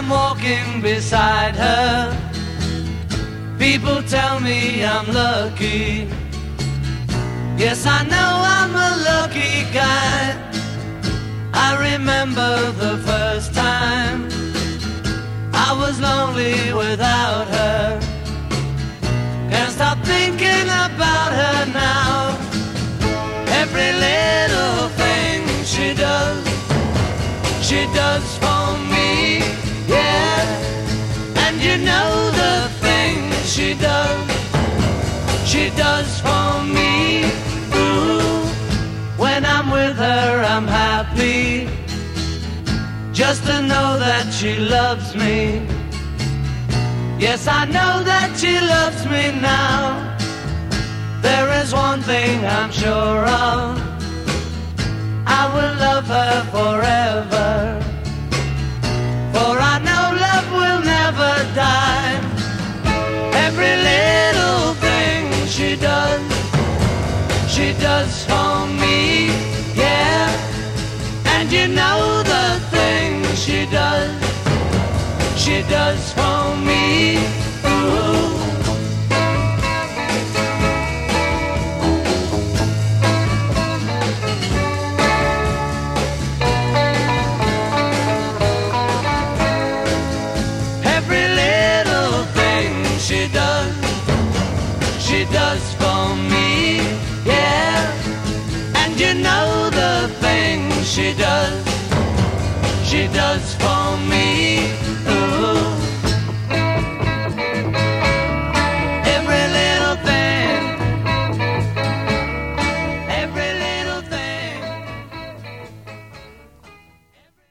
I'm walking beside her, people tell me I'm lucky. Yes, I know I'm a lucky guy. I remember the first time I was lonely without her. Can't stop thinking about her now. Every little thing she does for me, yeah. And you know the things she does for me. Ooh, when I'm with her I'm happy, just to know that she loves me. Yes, I know that she loves me now. There is one thing I'm sure of, I will love her forever. For I know love will never die. Every little thing she does for me, yeah. And you know the things she does for me. Ooh. She does for me, yeah. And you know the things she does for me.